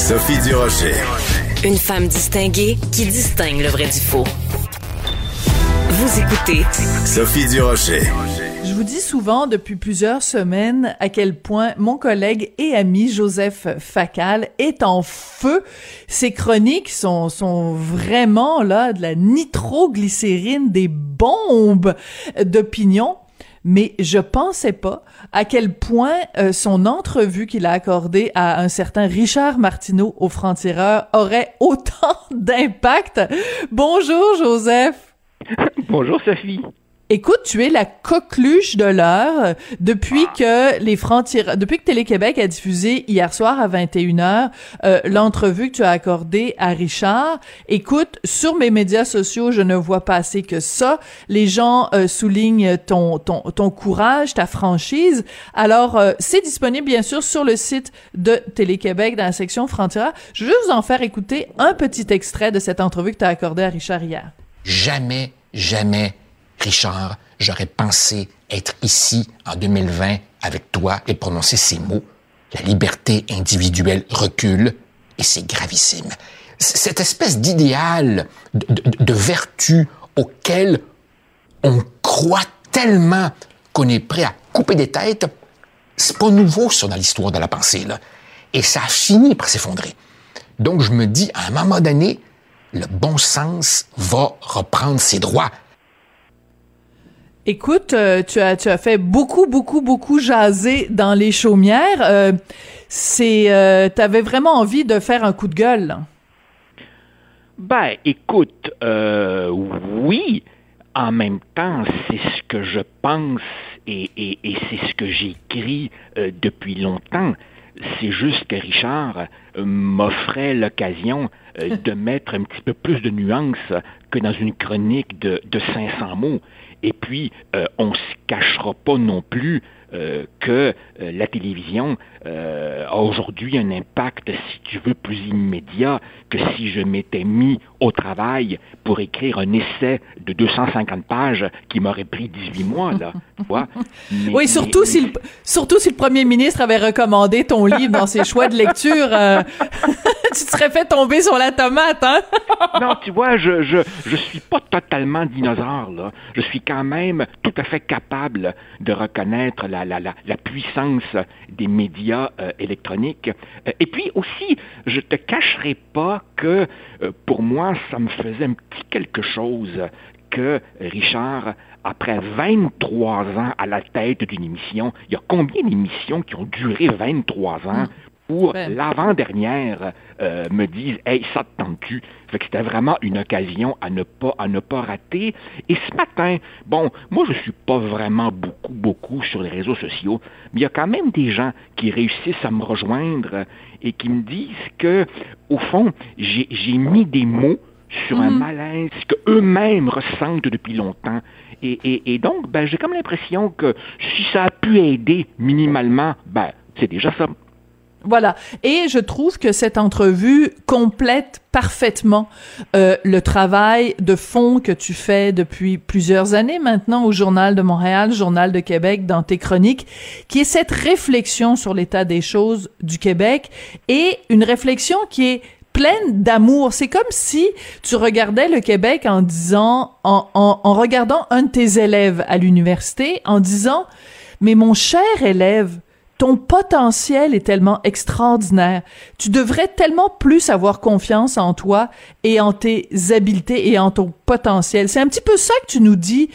Sophie Durocher. Une femme distinguée qui distingue le vrai du faux. Vous écoutez Sophie Durocher. Je vous dis souvent depuis plusieurs semaines à quel point mon collègue et ami Joseph Facal est en feu. Ses chroniques sont vraiment là de la nitroglycérine, des bombes d'opinion. Mais je pensais pas à quel point son entrevue qu'il a accordée à un certain Richard Martineau au Franc-Tireur aurait autant d'impact. Bonjour Joseph. Bonjour Sophie. Écoute, tu es la coqueluche de l'heure depuis que depuis que Télé-Québec a diffusé hier soir à 21h l'entrevue que tu as accordée à Richard. Écoute, sur mes médias sociaux, je ne vois pas assez que ça. Les gens soulignent ton courage, ta franchise. Alors, c'est disponible bien sûr sur le site de Télé-Québec dans la section Franc-Tireur. Je vais vous en faire écouter un petit extrait de cette entrevue que tu as accordée à Richard hier. Jamais, Richard, j'aurais pensé être ici en 2020 avec toi et prononcer ces mots. La liberté individuelle recule et c'est gravissime. Cette espèce d'idéal de vertu auquel on croit tellement qu'on est prêt à couper des têtes, c'est pas nouveau ça dans l'histoire de la pensée, là. Et ça a fini par s'effondrer. Donc je me dis, à un moment donné, le bon sens va reprendre ses droits. Écoute, tu as fait beaucoup jaser dans les chaumières. T'avais vraiment envie de faire un coup de gueule, là. Ben, écoute, oui. En même temps, c'est ce que je pense et c'est ce que j'écris depuis longtemps. C'est juste que Richard m'offrait l'occasion de mettre un petit peu plus de nuances que dans une chronique de 500 mots. Et puis, on se cachera pas non plus que la télévision a aujourd'hui un impact, si tu veux, plus immédiat que si je m'étais mis au travail pour écrire un essai de 250 pages qui m'aurait pris 18 mois, là, tu vois. Oui, surtout si le premier ministre avait recommandé ton livre dans ses choix de lecture, tu te serais fait tomber sur la tomate, hein? Non, tu vois, je suis pas totalement dinosaure, là. Je suis quand même tout à fait capable de reconnaître la puissance des médias électroniques. Et puis aussi, je te cacherai pas que pour moi, ça me faisait un petit quelque chose que Richard, après 23 ans à la tête d'une émission, il y a combien d'émissions qui ont duré 23 ans pour l'avant-dernière me disent « Hey, ça te tente-tu? » Fait que c'était vraiment une occasion à ne pas rater. Et ce matin, bon, moi je suis pas vraiment beaucoup sur les réseaux sociaux, mais il y a quand même des gens qui réussissent à me rejoindre et qui me disent que, au fond, j'ai mis des mots sur un malaise qu'eux-mêmes ressentent depuis longtemps. Et donc, ben, j'ai comme l'impression que si ça a pu aider minimalement, ben, c'est déjà ça. Voilà. Et je trouve que cette entrevue complète parfaitement le travail de fond que tu fais depuis plusieurs années maintenant au Journal de Montréal, Journal de Québec, dans tes chroniques, qui est cette réflexion sur l'état des choses du Québec et une réflexion qui est pleine d'amour. C'est comme si tu regardais le Québec en disant, en regardant un de tes élèves à l'université, en disant, mais mon cher élève, ton potentiel est tellement extraordinaire. Tu devrais tellement plus avoir confiance en toi et en tes habiletés et en ton potentiel. C'est un petit peu ça que tu nous dis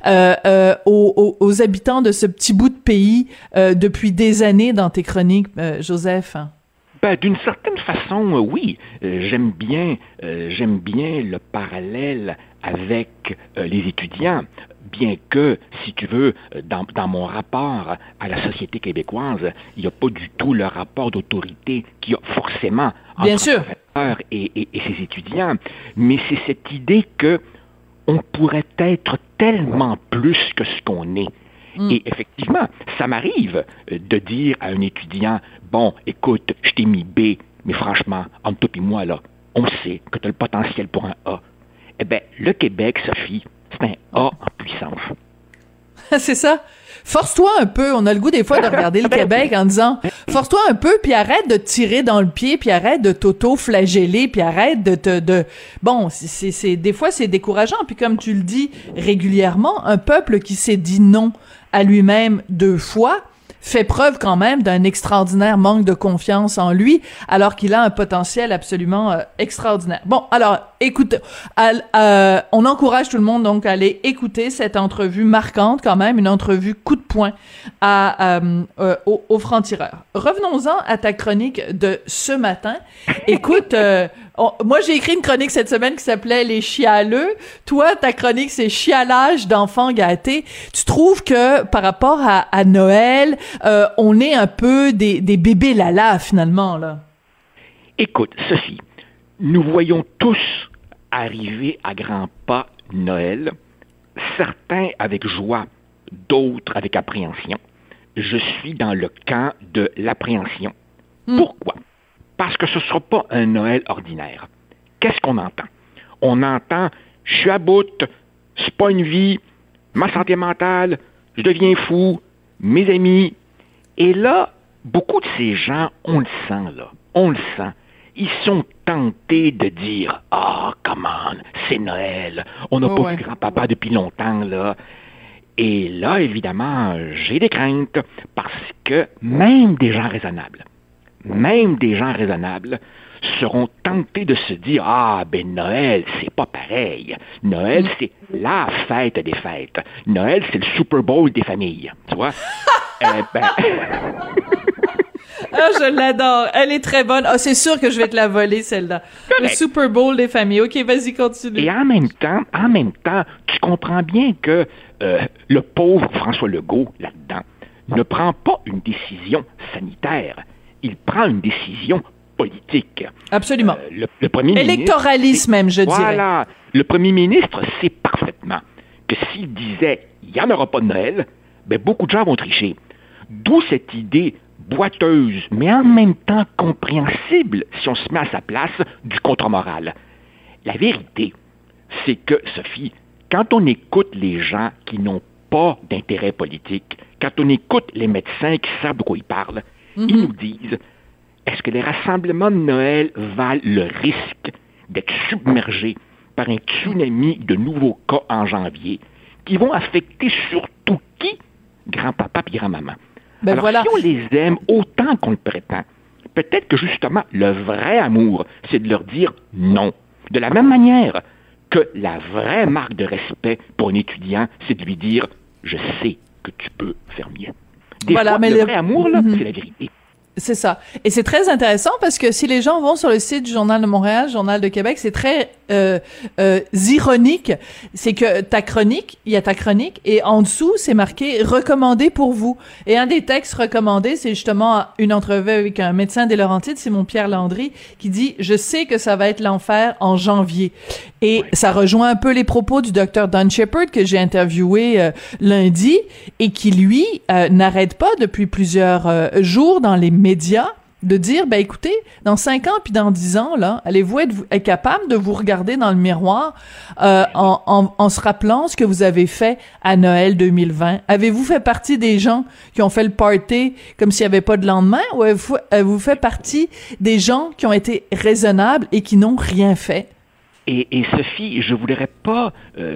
aux habitants de ce petit bout de pays depuis des années dans tes chroniques, Joseph. Ben, d'une certaine façon, oui. J'aime bien le parallèle avec les étudiants. Bien que, si tu veux, dans mon rapport à la société québécoise, il n'y a pas du tout le rapport d'autorité qu'il y a forcément entre le professeur et ses étudiants. Mais c'est cette idée que on pourrait être tellement plus que ce qu'on est. Et effectivement, ça m'arrive de dire à un étudiant, bon, écoute, je t'ai mis B, mais franchement, entre toi et moi, là, on sait que tu as le potentiel pour un A. Eh bien, le Québec, Sophie, c'est un A en puissance. C'est ça. Force-toi un peu. On a le goût des fois de regarder le Québec en disant force-toi un peu, puis arrête de te tirer dans le pied, puis arrête de t'auto-flageller, puis arrête bon, c'est des fois c'est décourageant. Puis comme tu le dis régulièrement, un peuple qui s'est dit non à lui-même 2 fois fait preuve quand même d'un extraordinaire manque de confiance en lui, alors qu'il a un potentiel absolument extraordinaire. Bon, alors, écoute, on encourage tout le monde donc à aller écouter cette entrevue marquante quand même, une entrevue coup de poing au franc-tireur. Revenons-en à ta chronique de ce matin. Écoute, moi j'ai écrit une chronique cette semaine qui s'appelait Les chialeux. Toi, ta chronique c'est Chialage d'enfants gâtés. Tu trouves que par rapport à Noël, on est un peu des bébés lala finalement là? Écoute, Sophie, nous voyons tous arriver à grands pas Noël, certains avec joie, d'autres avec appréhension. Je suis dans le camp de l'appréhension. Pourquoi? Parce que ce ne sera pas un Noël ordinaire. Qu'est-ce qu'on entend? On entend « je suis à bout, c'est pas une vie, ma santé mentale, je deviens fou, mes amis ». Et là, beaucoup de ces gens, on le sent là, on le sent. Ils sont tentés de dire « Ah, come on, c'est Noël, on n'a pas vu grand-papa depuis longtemps là ». Et là, évidemment, j'ai des craintes parce que même des gens raisonnables seront tentés de se dire « Ah, ben Noël, c'est pas pareil. Noël, c'est la fête des fêtes. Noël, c'est le Super Bowl des familles. » Tu vois? Ah, je l'adore. Elle est très bonne. Ah, c'est sûr que je vais te la voler, celle-là. Correct. Le Super Bowl des familles. OK, vas-y, continue. Et en même temps, tu comprends bien que le pauvre François Legault, là-dedans, ne prend pas une décision sanitaire. Il prend une décision politique. Absolument. Le premier ministre... Électoralisme même, je dirais. Voilà. Le premier ministre sait parfaitement que s'il disait « il n'y en aura pas de Noël », ben beaucoup de gens vont tricher. D'où cette idée boiteuse, mais en même temps compréhensible, si on se met à sa place, du contre-moral. La vérité, c'est que, Sophie, quand on écoute les gens qui n'ont pas d'intérêt politique, quand on écoute les médecins qui savent de quoi ils parlent, ils nous disent, est-ce que les rassemblements de Noël valent le risque d'être submergés par un tsunami de nouveaux cas en janvier qui vont affecter surtout qui? Grand-papa et grand-maman. Ben alors, voilà. si on les aime autant qu'on le prétend, peut-être que justement, le vrai amour, c'est de leur dire non. De la même manière que la vraie marque de respect pour un étudiant, c'est de lui dire « je sais que tu peux faire mieux ». Des fois, mais le vrai amour, là, c'est la vérité. C'est ça. Et c'est très intéressant parce que si les gens vont sur le site du Journal de Montréal, Journal de Québec, c'est très ironique. C'est que il y a ta chronique et en dessous, c'est marqué « recommandé pour vous ». Et un des textes recommandés, c'est justement une entrevue avec un médecin des Laurentides, Simon-Pierre Landry, qui dit « je sais que ça va être l'enfer en janvier ». Et ça rejoint un peu les propos du docteur Don Shepherd que j'ai interviewé lundi et qui, lui, n'arrête pas depuis plusieurs jours dans les médias de dire, ben écoutez, dans 5 ans puis dans 10 ans, là, allez-vous être capable de vous regarder dans le miroir en se rappelant ce que vous avez fait à Noël 2020? Avez-vous fait partie des gens qui ont fait le party comme s'il n'y avait pas de lendemain ou avez-vous fait partie des gens qui ont été raisonnables et qui n'ont rien fait? Et Sophie, je voudrais pas,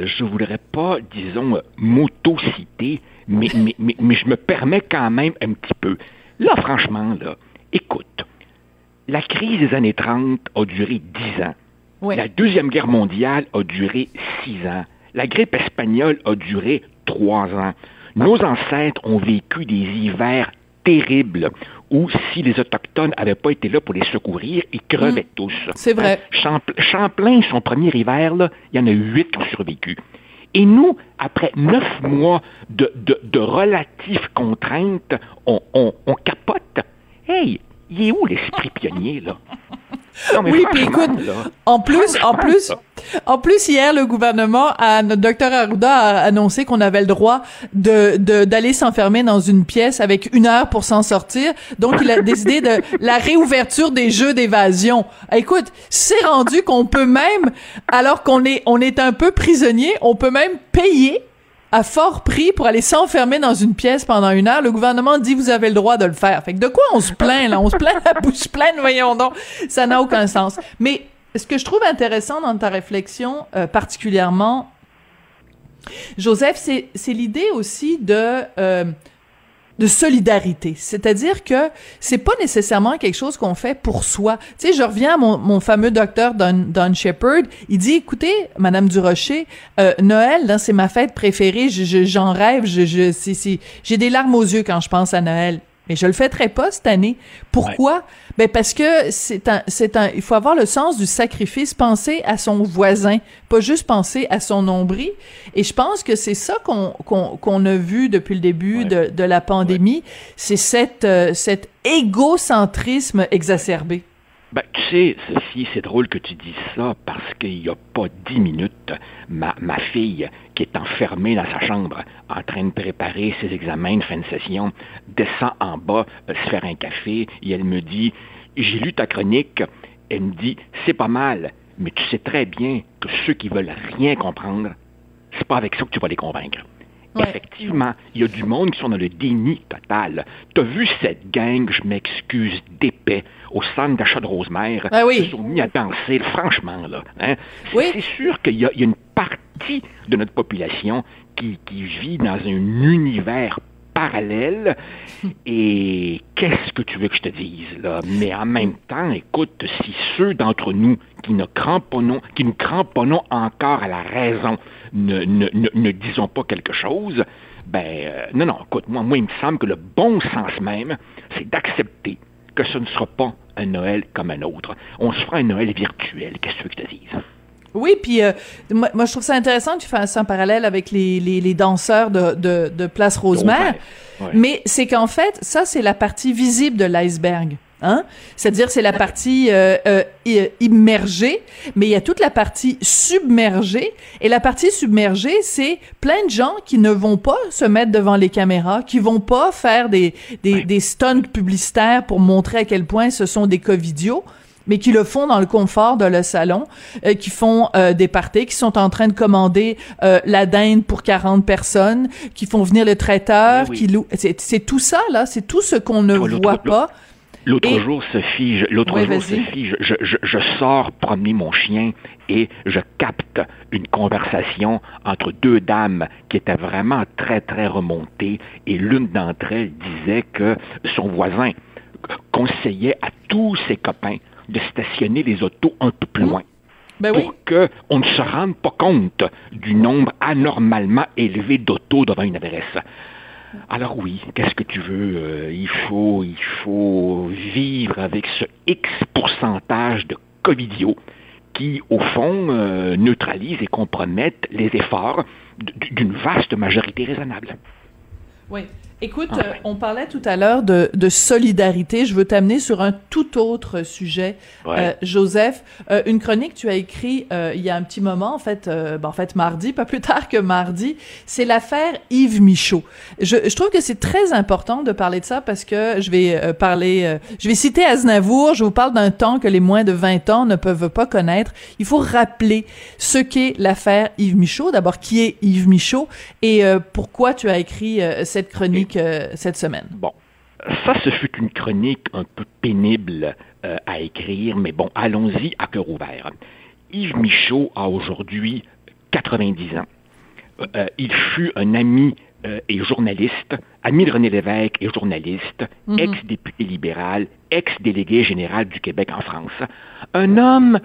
disons, m'auto-citer, mais je me permets quand même un petit peu. Là, franchement, là, écoute, la crise des années 30 a duré 10 ans. Oui. La Deuxième Guerre mondiale a duré 6 ans. La grippe espagnole a duré 3 ans. Nos ancêtres ont vécu des hivers terribles où, si les Autochtones n'avaient pas été là pour les secourir, ils crevaient tous. C'est vrai. Champlain, son premier hiver, là, il y en a 8 qui ont survécu. Et nous, après 9 mois de relatives contraintes, on capote. Hey, il est où l'esprit pionnier, là? Non, mais oui, puis écoute, là, en plus, hier, le gouvernement, notre docteur Arruda a annoncé qu'on avait le droit d'aller s'enfermer dans une pièce avec 1 heure pour s'en sortir. Donc, il a décidé de la réouverture des jeux d'évasion. Écoute, c'est rendu qu'on peut même, alors qu'on est un peu prisonnier, on peut même payer à fort prix pour aller s'enfermer dans une pièce pendant 1 heure. Le gouvernement dit vous avez le droit de le faire. Fait que de quoi on se plaint là? On se plaint la bouche pleine, voyons donc. Ça n'a aucun sens. Mais ce que je trouve intéressant dans ta réflexion, particulièrement, Joseph, c'est l'idée aussi de solidarité. C'est-à-dire que c'est pas nécessairement quelque chose qu'on fait pour soi. Tu sais, je reviens à mon fameux docteur Don Shepard. Il dit, écoutez, Madame Durocher, Noël, là, c'est ma fête préférée. J'en rêve. J'ai des larmes aux yeux quand je pense à Noël. Mais je le fêterai pas cette année. Pourquoi? Ouais. Ben parce que il faut avoir le sens du sacrifice, penser à son voisin, pas juste penser à son nombril. Et je pense que c'est ça qu'on a vu depuis le début de la pandémie, c'est cet égocentrisme exacerbé. Ben, tu sais, Sophie, c'est drôle que tu dises ça parce qu'il n'y a pas 10 minutes, ma fille, qui est enfermée dans sa chambre, en train de préparer ses examens de fin de session, descend en bas se faire un café et elle me dit « J'ai lu ta chronique », elle me dit « C'est pas mal, mais tu sais très bien que ceux qui veulent rien comprendre, c'est pas avec ça que tu vas les convaincre. » Ouais. Effectivement, il y a du monde qui sont dans le déni total. T'as vu cette gang, je m'excuse, d'épais, au centre d'achat de Rosemère, qui se sont mis à danser, franchement, là. Hein? C'est sûr qu'il y a une partie de notre population qui vit dans un univers parallèle, et qu'est-ce que tu veux que je te dise, là? Mais en même temps, écoute, si ceux d'entre nous qui nous cramponnons encore à la raison, ne disons pas quelque chose, non, écoute, moi, il me semble que le bon sens même, c'est d'accepter que ce ne sera pas un Noël comme un autre. On se fera un Noël virtuel, qu'est-ce que tu veux que je te dise? Oui, puis moi je trouve ça intéressant que tu fasses ça en parallèle avec les danseurs de Place Rosemère, mais c'est qu'en fait, ça c'est la partie visible de l'iceberg. Hein? C'est-à-dire, c'est la partie immergée, mais il y a toute la partie submergée. Et la partie submergée, c'est plein de gens qui ne vont pas se mettre devant les caméras, qui vont pas faire des stunts publicitaires pour montrer à quel point ce sont des covidios, mais qui le font dans le confort de leur salon, qui font des parties, qui sont en train de commander la dinde pour 40 personnes, qui font venir le traiteur, qui loue. C'est tout ça, là. C'est tout ce qu'on ne voit pas. L'autre jour, Sophie, je sors promener mon chien et je capte une conversation entre 2 dames qui étaient vraiment très, très remontées, et l'une d'entre elles disait que son voisin conseillait à tous ses copains de stationner les autos un peu plus loin. Pour qu'on ne se rende pas compte du nombre anormalement élevé d'autos devant une adresse. Alors oui, qu'est-ce que tu veux? Il faut vivre avec ce X pourcentage de covidios qui, au fond, neutralisent et compromettent les efforts d'une vaste majorité raisonnable. Oui. Écoute, on parlait tout à l'heure de solidarité. Je veux t'amener sur un tout autre sujet, Joseph. Une chronique que tu as écrite il y a un petit moment, en fait mardi, pas plus tard que mardi, c'est l'affaire Yves Michaud. Je trouve que c'est très important de parler de ça parce que je vais citer Aznavour. Je vous parle d'un temps que les moins de 20 ans ne peuvent pas connaître. Il faut rappeler ce qu'est l'affaire Yves Michaud. D'abord, qui est Yves Michaud et pourquoi tu as écrit cette chronique cette semaine. Bon, ça, ce fut une chronique un peu pénible à écrire, mais bon, allons-y à cœur ouvert. Yves Michaud a aujourd'hui 90 ans. Il fut un ami et journaliste, ami de René Lévesque et journaliste, ex-député libéral, ex-délégué général du Québec en France. Un homme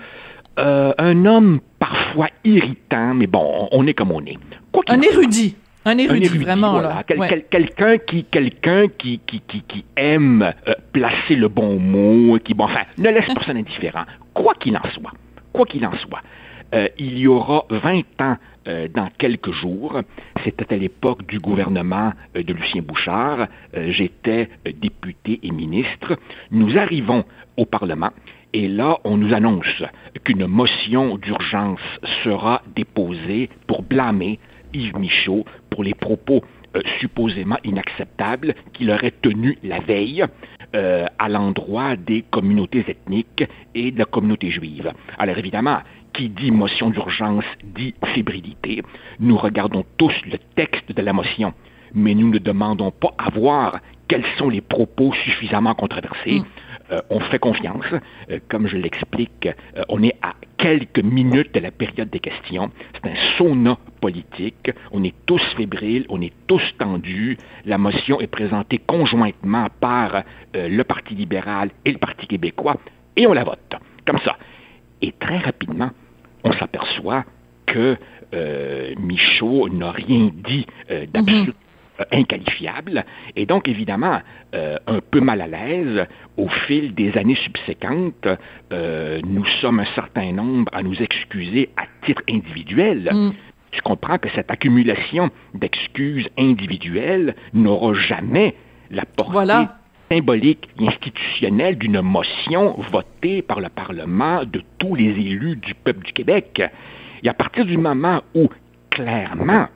parfois irritant, mais bon, on est comme on est. Un érudit. Un érudit, vraiment, voilà. Quelqu'un qui aime placer le bon mot, ne laisse personne indifférent. Quoi qu'il en soit, il y aura 20 ans dans quelques jours, c'était à l'époque du gouvernement de Lucien Bouchard, j'étais député et ministre, nous arrivons au Parlement, et là, on nous annonce qu'une motion d'urgence sera déposée pour blâmer Yves Michaud pour les propos supposément inacceptables qu'il aurait tenus la veille à l'endroit des communautés ethniques et de la communauté juive. Alors évidemment, qui dit motion d'urgence dit fébrilité. Nous regardons tous le texte de la motion, mais nous ne demandons pas à voir quels sont les propos suffisamment controversés. On fait confiance. Comme je l'explique, on est à quelques minutes de la période des questions. C'est un sauna politique. On est tous fébriles, on est tous tendus. La motion est présentée conjointement par le Parti libéral et le Parti québécois, et on la vote. Comme ça. Et très rapidement, on s'aperçoit que Michaud n'a rien dit d'absolu inqualifiable, et donc évidemment un peu mal à l'aise. Au fil des années subséquentes, nous sommes un certain nombre à nous excuser à titre individuel. Je comprends que cette accumulation d'excuses individuelles n'aura jamais la portée symbolique et institutionnelle d'une motion votée par le Parlement de tous les élus du peuple du Québec. Et à partir du moment où, clairement,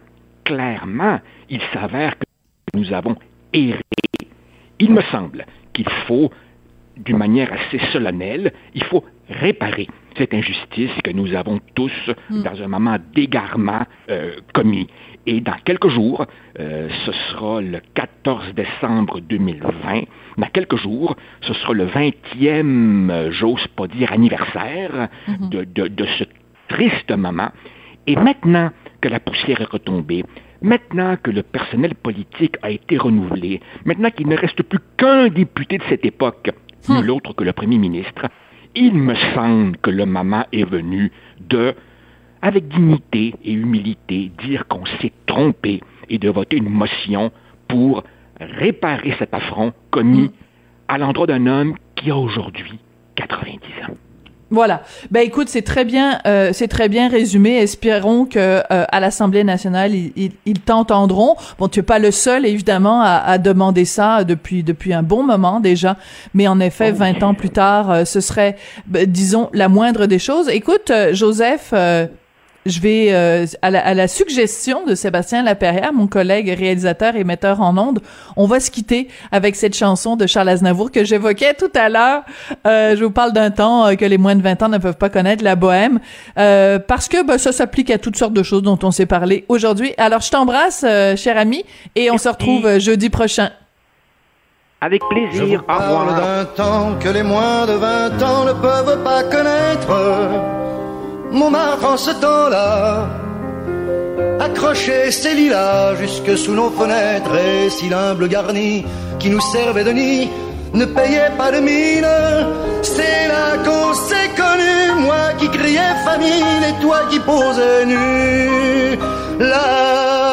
il s'avère que nous avons erré, il me semble qu'il faut, d'une manière assez solennelle, il faut réparer cette injustice que nous avons tous, dans un moment d'égarement, commis. Et dans quelques jours, ce sera le 14 décembre 2020, dans quelques jours, ce sera le 20e, j'ose pas dire anniversaire, de ce triste moment. Et maintenant que la poussière est retombée, maintenant que le personnel politique a été renouvelé, maintenant qu'il ne reste plus qu'un député de cette époque, nul autre que le premier ministre, il me semble que le moment est venu de, avec dignité et humilité, dire qu'on s'est trompé et de voter une motion pour réparer cet affront commis à l'endroit d'un homme qui a aujourd'hui 90 ans. Voilà. Ben écoute, c'est très bien résumé. Espérons que à l'Assemblée nationale ils t'entendront. Bon, tu es pas le seul évidemment à demander ça depuis un bon moment déjà, mais en effet 20 ans plus tard, ce serait disons la moindre des choses. Écoute, Joseph, je vais à la suggestion de Sébastien Laperrière, mon collègue réalisateur et metteur en ondes, on va se quitter avec cette chanson de Charles Aznavour que j'évoquais tout à l'heure. Je vous parle d'un temps que les moins de 20 ans ne peuvent pas connaître, la bohème, parce que ça s'applique à toutes sortes de choses dont on s'est parlé aujourd'hui. Alors je t'embrasse, cher ami, et on se retrouve jeudi prochain. Avec plaisir. Je vous parle d'un temps que les moins de 20 ans ne peuvent pas connaître. Montmartre en ce temps-là accrochait ses lilas jusque sous nos fenêtres, et si l'humble garni qui nous servait de nid ne payait pas de mine, c'est là qu'on s'est connus, moi qui criais famine et toi qui posais nu. Là